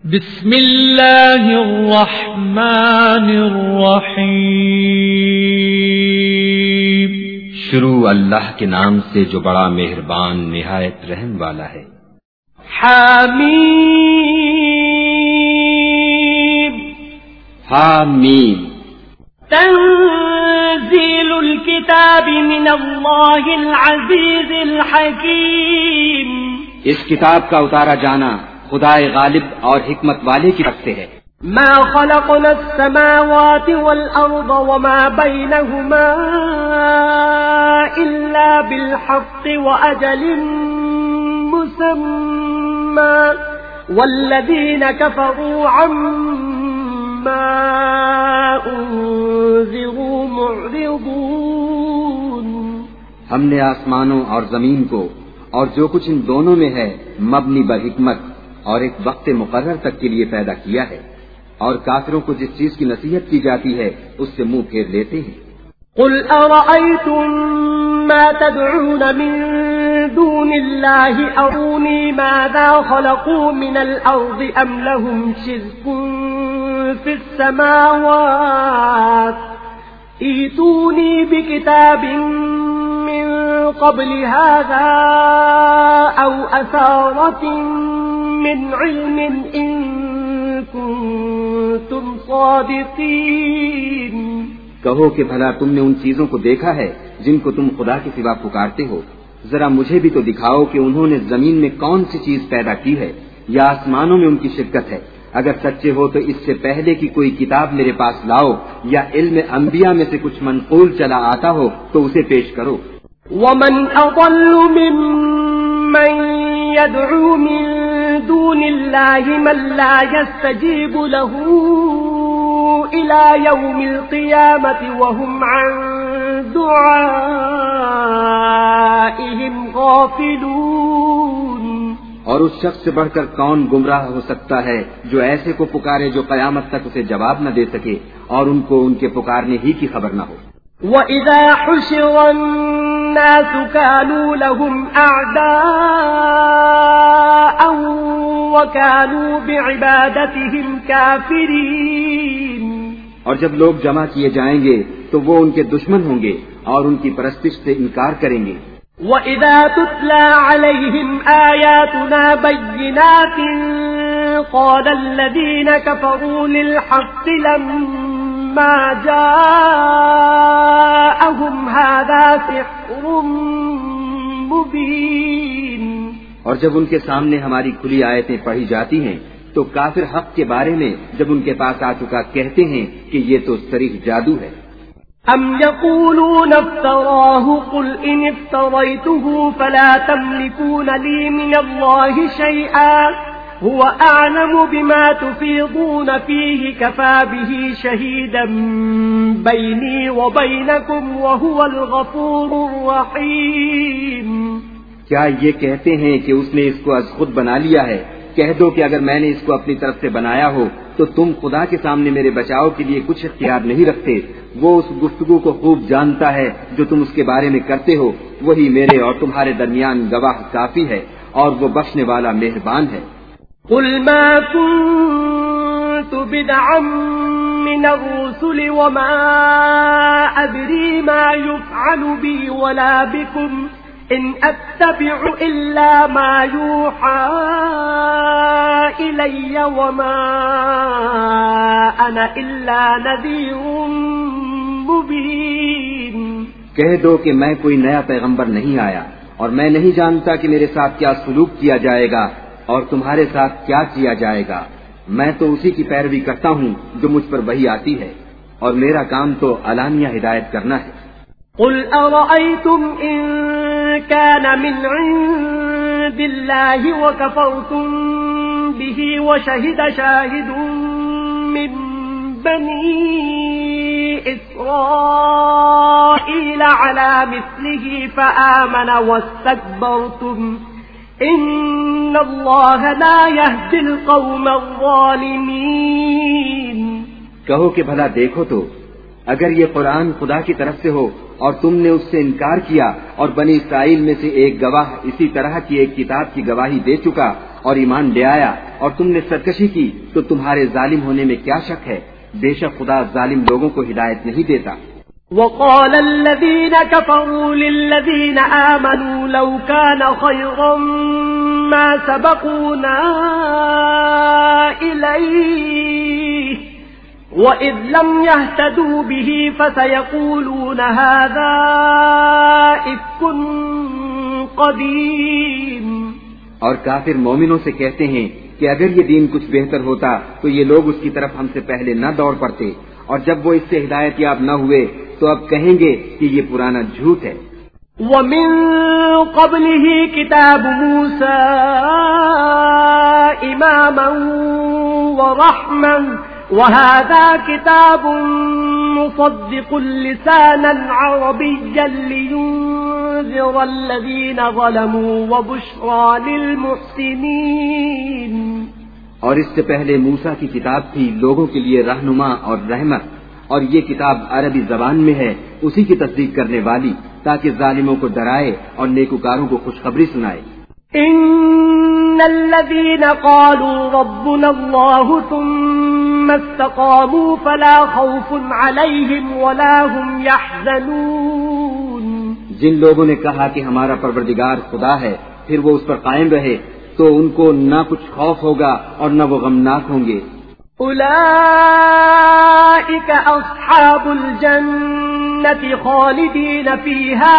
بسم اللہ الرحمن الرحیم۔ شروع اللہ کے نام سے جو بڑا مہربان نہایت رحم والا ہے۔ حامیم حامیم تنزیل الکتاب من اللہ العزیز الحکیم۔ اس کتاب کا اتارا جانا خدا غالب اور حکمت والے کی طرف سے ہے۔ ما خلقنا السماوات والأرض وما بينهما إلا بالحق وأجل مسمى والذين كفروا عما أنذروا معرضون۔ ہم نے آسمانوں اور زمین کو اور جو کچھ ان دونوں میں ہے مبنی بر حکمت اور ایک وقت مقرر تک کے لیے پیدا کیا ہے، اور کافروں کو جس چیز کی نصیحت کی جاتی ہے اس سے منہ پھیر لیتے ہیں۔ قل ارأيتم ما تدعون من دون الله أروني ماذا خلقوا من الأرض أم لهم شرك في السماوات ائتوني بكتاب من قبل هذا أو أثارة من علم إن كنتم صادقين۔ کہو کہ بھلا تم نے ان چیزوں کو دیکھا ہے جن کو تم خدا کے سوا پکارتے ہو، ذرا مجھے بھی تو دکھاؤ کہ انہوں نے زمین میں کون سی چیز پیدا کی ہے یا آسمانوں میں ان کی شرکت ہے۔ اگر سچے ہو تو اس سے پہلے کی کوئی کتاب میرے پاس لاؤ، یا علم انبیاء میں سے کچھ منقول چلا آتا ہو تو اسے پیش کرو۔ ومن أضل ممن يدعو من دون الله من لا يستجيب له إلى يوم القيامة وهم عن دعائهم غافلون۔ اور اس شخص سے بڑھ کر کون گمراہ ہو سکتا ہے جو ایسے کو پکارے جو قیامت تک اسے جواب نہ دے سکے اور ان کو ان کے پکارنے ہی کی خبر نہ ہو۔ وَإِذَا حُشِرَ النَّاسُ كَانُوا لَهُمْ أَعْدَاءً وَكَانُوا بِعِبَادَتِهِمْ كَافِرِينَ۔ اور جب لوگ جمع کیے جائیں گے تو وہ ان کے دشمن ہوں گے اور ان کی پرستش سے انکار کریں گے۔ وَإِذَا تُتْلَى عَلَيْهِمْ آيَاتُنَا بَيِّنَاتٍ قَالَ الَّذِينَ كَفَرُوا لِلْحَقِّ لَمَّا جَاءَهُمْ هَذَا سِحْرٌ مُبِينٌ۔ اور جب ان کے سامنے ہماری کھلی آیتیں پڑھی جاتی ہیں تو کافر حق کے بارے میں جب ان کے پاس آ چکا کہتے ہیں کہ یہ تو صریح جادو ہے۔ ام یقولون افتراه قل ان افتریته فلا تملكون لي من الله شيئا هو اعلم بما تفيضون فيه كفى به شهيدا بيني وبينكم وهو الغفور الرحيم۔ کیا یہ کہتے ہیں کہ اس نے اس کو از خود بنا لیا ہے؟ کہہ دو کہ اگر میں نے اس کو اپنی طرف سے بنایا ہو تو تم خدا کے سامنے میرے بچاؤ کے لیے کچھ اختیار نہیں رکھتے۔ وہ اس گفتگو کو خوب جانتا ہے جو تم اس کے بارے میں کرتے ہو، وہی میرے اور تمہارے درمیان گواہ کافی ہے، اور وہ بخشنے والا مہربان ہے۔ قل ما كنت بدعا من الرسل وما أدري ما يفعل بي ولا بكم إن أتبع إلا ما يوحى إلي وما أنا إلا نذير مبين۔ کہہ دو کہ میں کوئی نیا پیغمبر نہیں آیا، اور میں نہیں جانتا کہ میرے ساتھ کیا سلوک کیا جائے گا اور تمہارے ساتھ کیا کیا جائے گا۔ میں تو اسی کی پیروی کرتا ہوں جو مجھ پر وحی آتی ہے، اور میرا کام تو علانیہ ہدایت کرنا ہے۔ قل أرأيتم إن كان من عند الله وكفرتم به وشهد شاهد من بني إسرائيل على مثله فآمن واستكبرتم إن الله لا يهدي القوم الظالمين۔ کہو کہ بھلا دیکھو تو اگر یہ قرآن خدا کی طرف سے ہو اور تم نے اس سے انکار کیا اور بنی اسرائیل میں سے ایک گواہ اسی طرح کی ایک کتاب کی گواہی دے چکا اور ایمان لے آیا، اور تم نے سرکشی کی تو تمہارے ظالم ہونے میں کیا شک ہے؟ بے شک خدا ظالم لوگوں کو ہدایت نہیں دیتا۔ وقال الذين كفروا للذين آمنوا لو كان خيرا ما سبقونا إليه وإذ لم يهتدوا به فسيقولون هذا إفك قديم۔ اور کافر مومنوں سے کہتے ہیں کہ اگر یہ دین کچھ بہتر ہوتا تو یہ لوگ اس کی طرف ہم سے پہلے نہ دوڑ پڑتے، اور جب وہ اس سے ہدایت یاب نہ ہوئے تو اب کہیں گے کہ یہ پرانا جھوٹ ہے۔ وَمِن قَبْلِهِ كِتَابُ مُوسَى إِمَامًا وَرَحْمًا وَهَذَا كِتَابٌ مُصَدِّقٌ لِسَانًا عَرَبِيًّا لِيُنذِرَ الَّذِينَ ظَلَمُوا وَبُشْرَى لِلْمُحْسِنِينَ۔ اور اس سے پہلے موسیٰ کی کتاب تھی لوگوں کے لیے رہنما اور رحمت، اور یہ کتاب عربی زبان میں ہے اسی کی تصدیق کرنے والی، تاکہ ظالموں کو ڈرائے اور نیکوکاروں کو خوشخبری سنائے۔ ان الذين قالوا ربنا الله ثم استقاموا فلا خوف عليهم ولا هم يحزنون۔ جن لوگوں نے کہا کہ ہمارا پروردگار خدا ہے، پھر وہ اس پر قائم رہے تو ان کو نہ کچھ خوف ہوگا اور نہ وہ غمناک ہوں گے۔ أولئك أصحاب الجنة خالدين فيها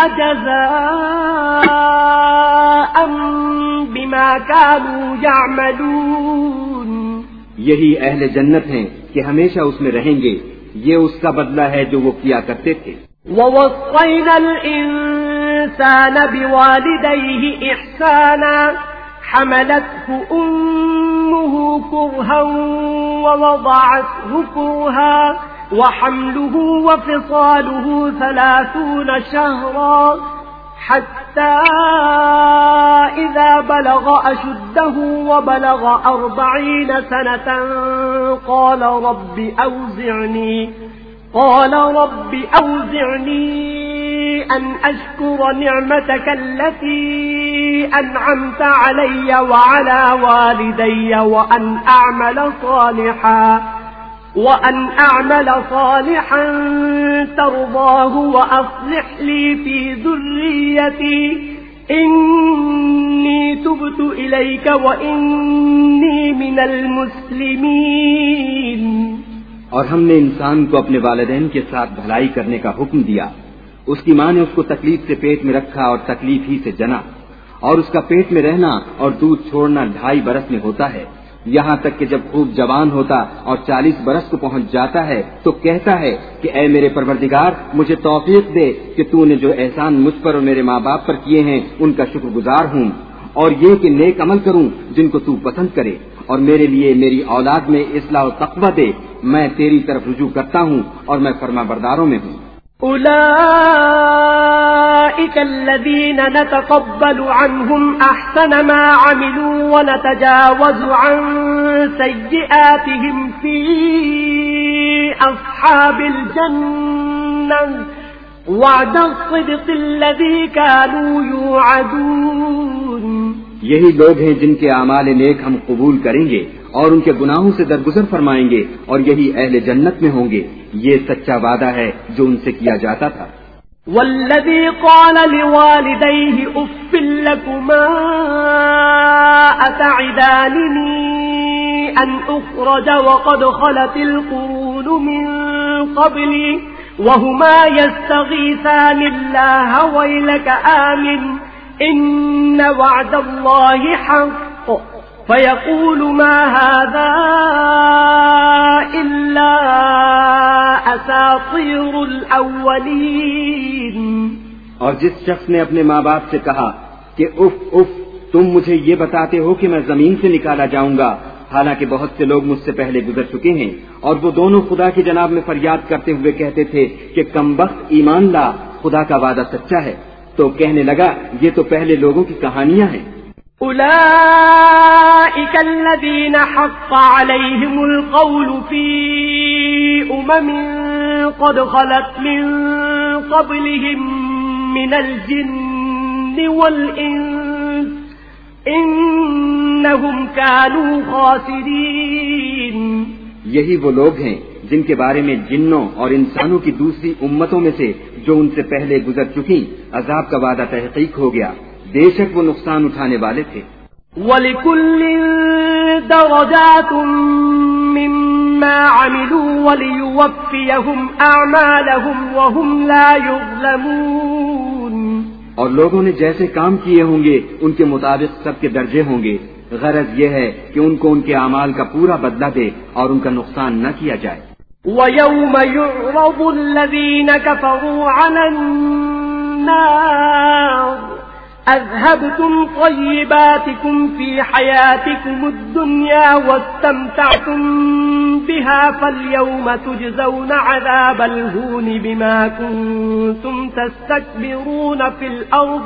جزاء بما كانوا يعملون۔ یہی اہل جنت ہیں کہ ہمیشہ اس میں رہیں گے، یہ اس کا بدلہ ہے جو وہ کیا کرتے تھے۔ ووصينا الإنسان بوالديه إحسانا حملته أمه كرها ووضعته كرها وحمله وفصاله 30 شهرا حتى إذا بلغ أشده وبلغ 40 سنة قال رب أوزعني أن أشكر نعمتك التي أنعمت علي وعلى والدي وأن أعمل صالحا ترضاه وأصلح لي في ذريتي إني تبت إليك وإني من المسلمين۔ اور ہم نے انسان کو اپنے والدین کے ساتھ بھلائی کرنے کا حکم دیا۔ اس کی ماں نے اس کو تکلیف سے پیٹ میں رکھا اور تکلیف ہی سے جنا، اور اس کا پیٹ میں رہنا اور دودھ چھوڑنا 2.5 برس میں ہوتا ہے، یہاں تک کہ جب خوب جوان ہوتا اور 40 برس کو پہنچ جاتا ہے تو کہتا ہے کہ اے میرے پروردگار، مجھے توفیق دے کہ تو نے جو احسان مجھ پر اور میرے ماں باپ پر کیے ہیں ان کا شکر گزار ہوں، اور یہ کہ نیک عمل کروں جن کو تو پسند کرے، اور میرے لیے میری اولاد میں اصلاح و تقوی دے، میں تیری طرف رجوع کرتا ہوں اور میں فرما برداروں میں ہوں۔ أولئك الذين نتقبل عنهم أحسن ما عملوا ونتجاوز عن سيئاتهم في أصحاب الجنة وعد الصدق الذي كانوا يوعدون۔ یہی لوگ ہیں جن کے اعمال نیک ہم قبول کریں گے اور ان کے گناہوں سے درگزر فرمائیں گے، اور یہی اہل جنت میں ہوں گے، یہ سچا وعدہ ہے جو ان سے کیا جاتا تھا۔ والذي قال لوالديه أف لكما أتعدانني أن أخرج وقد خلت القرون من قبلي وهما يستغيثان الله ويلك آمن إن وعد الله حق فيقول ما هذا إلا أساطير الأولين۔ اور جس شخص نے اپنے ماں باپ سے کہا کہ اف اف، تم مجھے یہ بتاتے ہو کہ میں زمین سے نکالا جاؤں گا، حالانکہ بہت سے لوگ مجھ سے پہلے گزر چکے ہیں، اور وہ دونوں خدا کی جناب میں فریاد کرتے ہوئے کہتے تھے کہ کمبخت ایمان لا، خدا کا وعدہ سچا ہے، تو کہنے لگا یہ تو پہلے لوگوں کی کہانیاں ہیں۔ أولئك الذين حق عليهم القول في قد خلت من قبلهم من الجن والإنس إن إنهم كانوا خاسرين. یہی وہ لوگ ہیں جن کے بارے میں جنوں اور انسانوں کی دوسری امتوں میں سے جو ان سے پہلے گزر چکی عذاب کا وعدہ تحقیق ہو گیا. بے شک وہ نقصان اٹھانے والے تھے. وَلِكُلٍّ دَرَجَاتٌ مِّمَّا عَمِلُوا وَلِيُوَفِّيَهُمْ أَعْمَالَهُمْ وَهُمْ لَا يُظْلَمُونَ. اور لوگوں نے جیسے کام کیے ہوں گے ان کے مطابق سب کے درجے ہوں گے. غرض یہ ہے کہ ان کو ان کے اعمال کا پورا بدلہ دے اور ان کا نقصان نہ کیا جائے. وَيَوْمَ يُعْرَضُ الَّذِينَ كَفَرُوا عَلَى النَّارِ أَذْهَبْتُمْ طَيِّبَاتِكُمْ فِي حَيَاتِكُمُ الدُّنْيَا وَاسْتَمْتَعْتُمْ بِهَا فَالْيَوْمَ تُجْزَوْنَ عَذَابَ الْهُونِ بِمَا كُنتُمْ تَسْتَكْبِرُونَ فِي الْأَرْضِ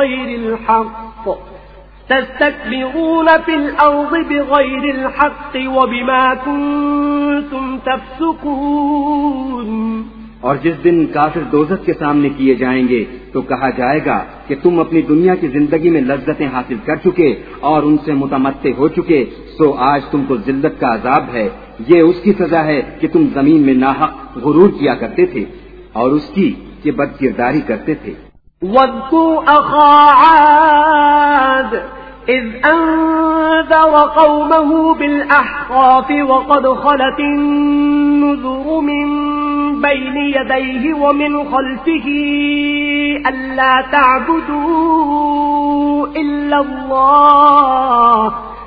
بِغَيْرِ الْحَقِّ وَبِمَا كُنتُمْ تَفْسُقُونَ. اور جس دن کافر دوزخ کے سامنے کیے جائیں گے تو کہا جائے گا کہ تم اپنی دنیا کی زندگی میں لذتیں حاصل کر چکے اور ان سے متمتع ہو چکے، سو آج تم کو ذلت کا عذاب ہے. یہ اس کی سزا ہے کہ تم زمین میں ناحق غرور کیا کرتے تھے اور اس کی کہ بد کرداری کرتے تھے. وَاذْكُرْ أَخَا عَادٍ إِذْ أَنذَرَ قَوْمَهُ بِالْأَحْقَافِ وَقَدْ خَلَتِ النُّذُرُ مِن بَيْنِ يَدَيْهِ وَمِنْ خَلْفِهِ أَلَّا تَعْبُدُوا إِلَّا اللَّهَ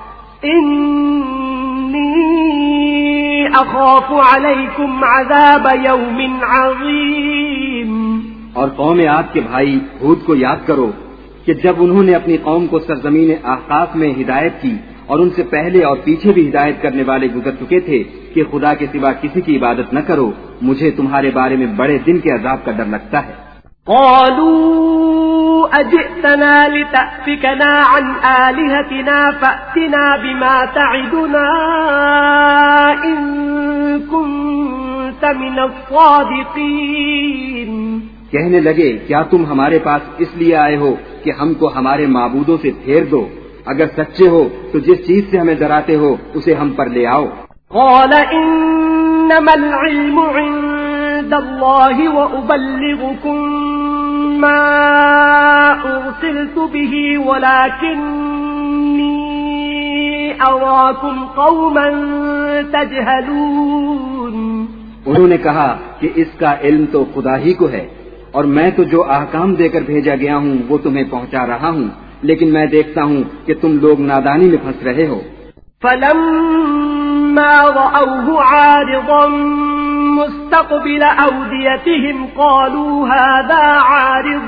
إِنِّي أَخَافُ عَلَيْكُمْ عَذَابَ يَوْمٍ عَظِيمٍ. اور قوم عاد کے بھائی ہود کو یاد کرو کہ جب انہوں نے اپنی قوم کو سرزمین احقاف میں ہدایت کی اور ان سے پہلے اور پیچھے بھی ہدایت کرنے والے گزر چکے تھے کہ خدا کے سوا کسی کی عبادت نہ کرو، مجھے تمہارے بارے میں بڑے دن کے عذاب کا ڈر لگتا ہے. قالوا أجئتنا لتأفكنا عن آلهتنا فأتنا بما تعدنا إن كنت من الصادقين. کہنے لگے کیا تم ہمارے پاس اس لیے آئے ہو کہ ہم کو ہمارے معبودوں سے پھیر دو؟ اگر سچے ہو تو جس چیز سے ہمیں ڈراتے ہو اسے ہم پر لے آؤ. قال إنما العلم عند الله وأبلغكم ما أرسلت به ولكني أراكم قوما تجهلون. انہوں نے کہا کہ اس کا علم تو خدا ہی کو ہے اور میں تو جو احکام دے کر بھیجا گیا ہوں وہ تمہیں پہنچا رہا ہوں، لیکن میں دیکھتا ہوں کہ تم لوگ نادانی میں پھنس رہے ہو. فلما رأوه عارضا مستقبل أوديتهم قالوا هذا عارض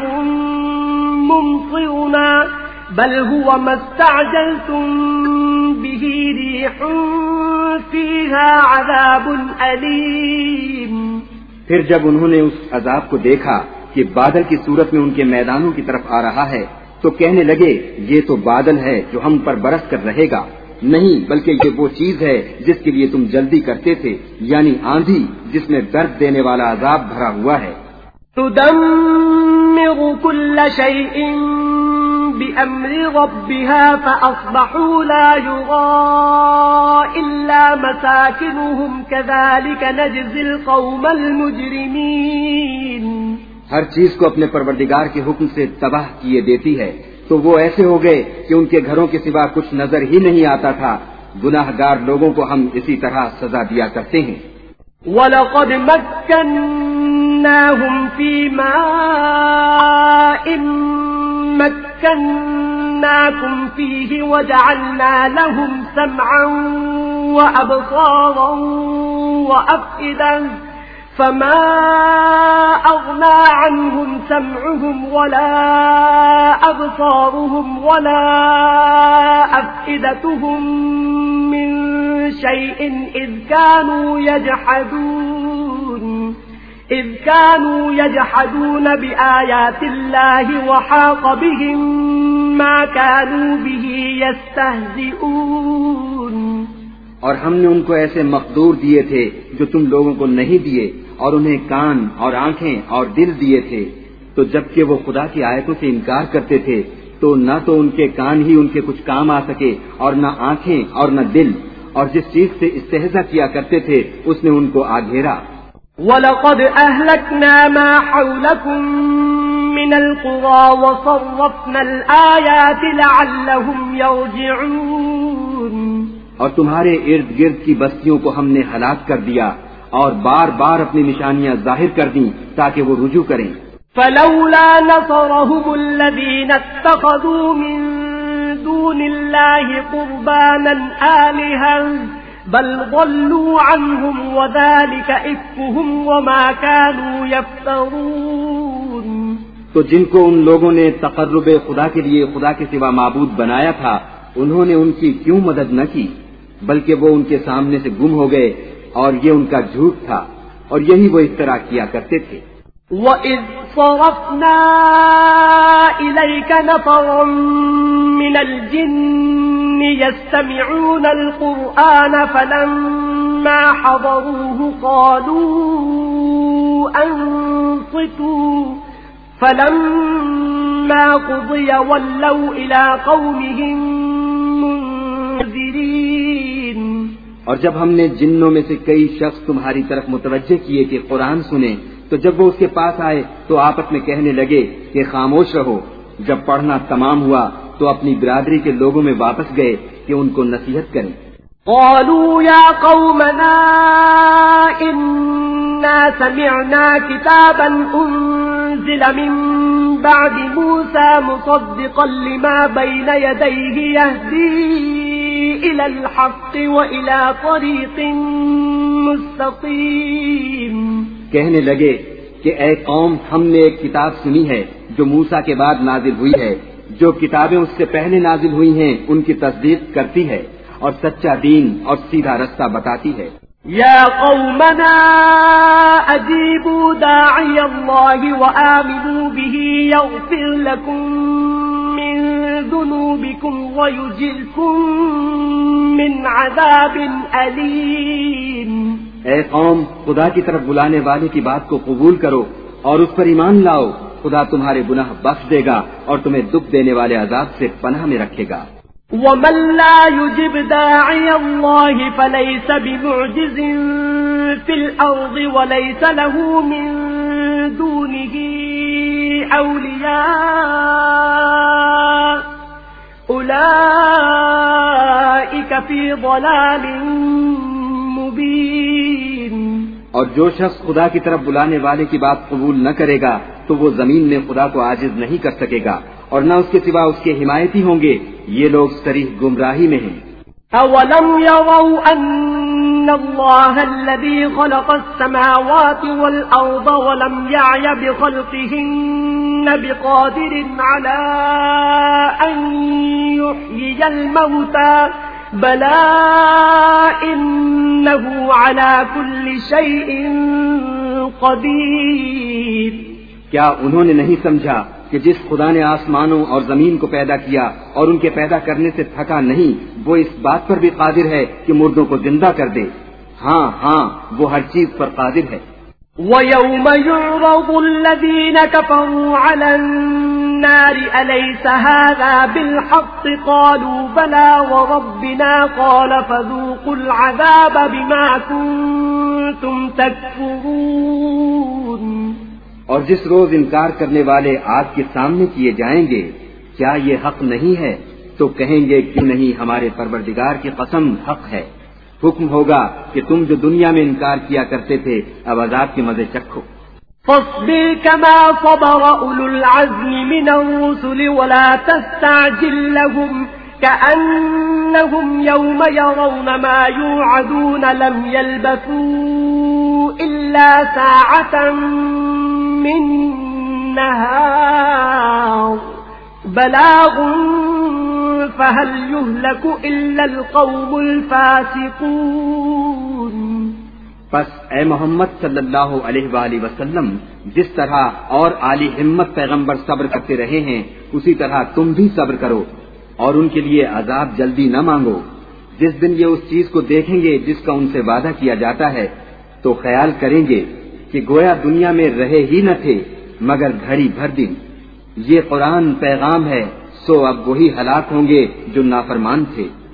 ممطرنا بل هو ما استعجلتم به ريح فيها عذاب أليم. پھر جب انہوں نے اس عذاب کو دیکھا کہ بادل کی صورت میں ان کے میدانوں کی طرف آ رہا ہے تو کہنے لگے یہ تو بادل ہے جو ہم پر برس کر رہے گا، نہیں بلکہ یہ وہ چیز ہے جس کے لیے تم جلدی کرتے تھے، یعنی آندھی جس میں درد دینے والا عذاب بھرا ہوا ہے. تدمر كل شيء بأمر ربها فأصبحوا لا يرى إلا مساكنهم كذلك نجزي القوم المجرمين. ہر چیز کو اپنے پروردگار کے حکم سے تباہ کیے دیتی ہے، تو وہ ایسے ہو گئے کہ ان کے گھروں کے سوا کچھ نظر ہی نہیں آتا تھا. گناہ گار لوگوں کو ہم اسی طرح سزا دیا کرتے ہیں. وَلَقَدْ مَكَّنَّاهُمْ فِي مَاءٍ مَكَّنَّاكُمْ فِيهِ وَجَعَلْنَا لَهُمْ سَمْعًا وَأَبْصَارًا وَأَفْئِدَةً فما أغنى عنهم سمعهم ولا أبصارهم ولا أفئدتهم من شيء إذ كانوا يجحدون بآيات الله وحاق بهم ما كانوا به يستهزئون. اور ہم نے ان کو ایسے مقدور دیے تھے جو تم لوگوں کو نہیں دیے، اور انہیں کان اور آنکھیں اور دل دیے تھے، تو جبکہ وہ خدا کی آیتوں سے انکار کرتے تھے تو نہ تو ان کے کان ہی ان کے کچھ کام آ سکے اور نہ آنکھیں اور نہ دل، اور جس چیز سے استہزا کیا کرتے تھے اس نے ان کو آ گھیرا۔ وَلَقَدْ أَهْلَكْنَا مَا حَوْلَكُمْ مِنَ الْقُرَى وَصَرَّفْنَا الْآيَاتِ لَعَلَّهُمْ يَرْجِعُونَ، اور تمہارے ارد گرد کی بستیوں کو ہم نے ہلاک کر دیا اور بار بار اپنی نشانیاں ظاہر کر دیں تاکہ وہ رجوع کریں۔ فَلَوْلَا نَصَرَهُمُ الَّذِينَ اتَّخَذُوا مِن دُونِ اللَّهِ قُرْبَانًا آلِهَةً بَلْ ضَلُّوا عَنْهُمْ وَذَلِكَ إِفْكُهُمْ وَمَا كَانُوا يَفْتَرُونَ۔ تو جن کو ان لوگوں نے تقرب خدا کے لیے خدا کے سوا معبود بنایا تھا، انہوں نے ان کی کیوں مدد نہ کی، بلکہ وہ ان کے سامنے سے گم ہو گئے، اور یہ ان کا جھوٹ تھا اور یہی وہ افترا کیا کرتے تھے۔ وَإِذْ صَرَفْنَا إِلَيْكَ نَفَرًا مِنَ الْجِنِّ يَسْتَمِعُونَ الْقُرْآنَ فَلَمَّا حَضَرُوهُ قَالُوا أَنصِتُوا فَلَمَّا قُضِيَ وَلَّوْا إِلَى قَوْمِهِمْ مُنذِرِينَ۔ اور جب ہم نے جنوں میں سے کئی شخص تمہاری طرف متوجہ کیے کہ قرآن سنیں، تو جب وہ اس کے پاس آئے تو آپس میں کہنے لگے کہ خاموش رہو۔ جب پڑھنا تمام ہوا تو اپنی برادری کے لوگوں میں واپس گئے کہ ان کو نصیحت کریں۔ قالوا يا قومنا إنا سمعنا كتابا أنزل من بعد موسى مصدقا لما بين يديه يهدي إلى الحق وإلى طريق مستقيم۔ کہنے لگے کہ اے قوم، ہم نے ایک کتاب سنی ہے جو موسیٰ کے بعد نازل ہوئی ہے، جو کتابیں اس سے پہلے نازل ہوئی ہیں ان کی تصدیق کرتی ہے اور سچا دین اور سیدھا رستہ بتاتی ہے۔ یا قومنا اجیبوا داعی اللہ وآمنوا به یغفر لکم من ذنوبکم ویجرکم من عذاب علیم۔ اے قوم، خدا کی طرف بلانے والے کی بات کو قبول کرو اور اس پر ایمان لاؤ، خدا تمہارے گناہ بخش دے گا اور تمہیں دکھ دینے والے عذاب سے پناہ میں رکھے گا۔ وَمَن لَّا يُجِبْ دَاعِيَ اللَّهِ فَلَيْسَ بِمُعْجِزٍ فِي الْأَرْضِ وَلَيْسَ لَهُ مِن دُونِهِ أَوْلِيَاءُ أُولَٰئِكَ فِي ضَلَالٍ مُّبِينٍ۔ اور جو شخص خدا کی طرف بلانے والے کی بات قبول نہ کرے گا تو وہ زمین میں خدا کو عاجز نہیں کر سکے گا اور نہ اس کے سوا اس کے حمایتی ہوں گے، یہ لوگ صریح گمراہی میں ہیں۔ أَوَلَمْ يَرَوْا أَنَّ اللَّهَ الَّذِي خَلَقَ السَّمَاوَاتِ وَالْأَرْضَ وَلَمْ يَعْيَ بِخَلْقِهِنَّ بِقَادِرٍ عَلَىٰ أَن يُحْيِيَ الْمَوْتَىٰ بَلَىٰ إِنَّهُ عَلَىٰ كُلِّ شَيْءٍ قَدِيرٌ۔ کیا انہوں نے نہیں سمجھا کہ جس خدا نے آسمانوں اور زمین کو پیدا کیا اور ان کے پیدا کرنے سے تھکا نہیں، وہ اس بات پر بھی قادر ہے کہ مردوں کو زندہ کر دے؟ ہاں ہاں، وہ ہر چیز پر قادر ہے۔ وَيَوْمَ يُعْرَضُ الَّذِينَ كَفَرُوا عَلَى النَّارِ أَلَيْسَ هَٰذَا بِالْحَقِّ قَالُوا بَلَىٰ وَرَبِّنَا قَالَ فَذُوقُوا الْعَذَابَ بِمَا كُنتُمْ تَكْفُرُونَ۔ اور جس روز انکار کرنے والے آگ کے سامنے کیے جائیں گے، کیا یہ حق نہیں ہے؟ تو کہیں گے کیوں نہیں، ہمارے پروردگار کی قسم حق ہے۔ حکم ہوگا کہ تم جو دنیا میں انکار کیا کرتے تھے اب عذاب کے مزے چکھو۔ فاصبر كما صبر أولو العزم من الرسل ولا تستعجل لهم كأنهم يوم يرون ما يوعدون لم يلبثوا إلا ساعة من نهار بلاغ فهل يهلك إلا القوم الفاسقون۔ پس اے محمد صلی اللہ علیہ وآلہ وسلم، جس طرح اور عالی ہمت پیغمبر صبر کرتے رہے ہیں اسی طرح تم بھی صبر کرو اور ان کے لیے عذاب جلدی نہ مانگو۔ جس دن یہ اس چیز کو دیکھیں گے جس کا ان سے وعدہ کیا جاتا ہے تو خیال کریں گے کہ گویا دنیا میں رہے ہی نہ تھے مگر گھڑی بھر دن۔ یہ قرآن پیغام ہے، سو اب وہی ہلاک ہوں گے جو نافرمان تھے۔